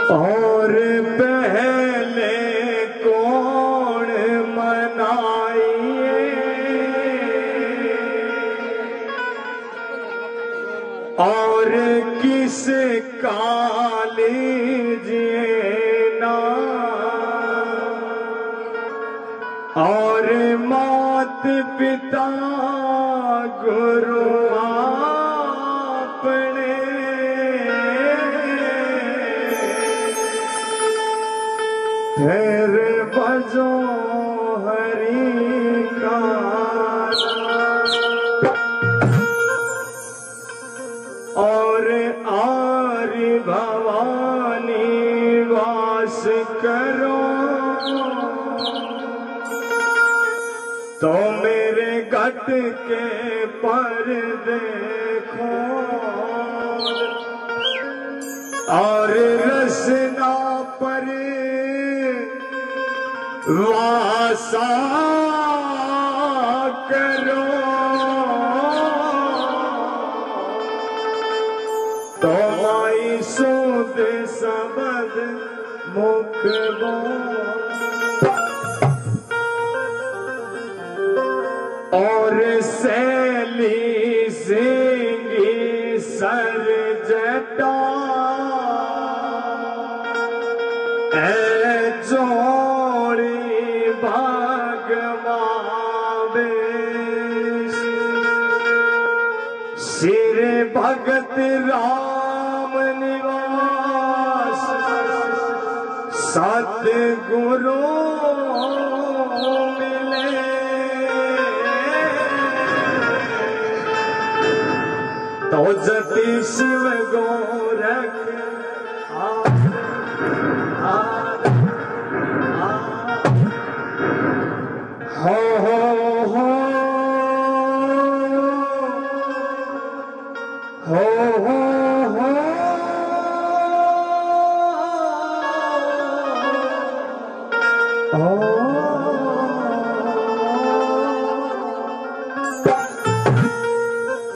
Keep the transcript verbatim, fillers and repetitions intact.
और पहले कौन मनाइए और किस लीजिए ना और मात पिता गुरु आपने फिर बजो हरि का और आर्य भवानी वास करो तो मेरे घट के पर देखो और रसना पर वासा करो तो माई सूद सबद मुख बो और सैली सिंगी सर जटा ए जोड़ी भागमावेश सिर भगत राम निवास सतगुरु मिले तो जति शिव गोरख आ, आ, आ, हो हो हो हो हो हो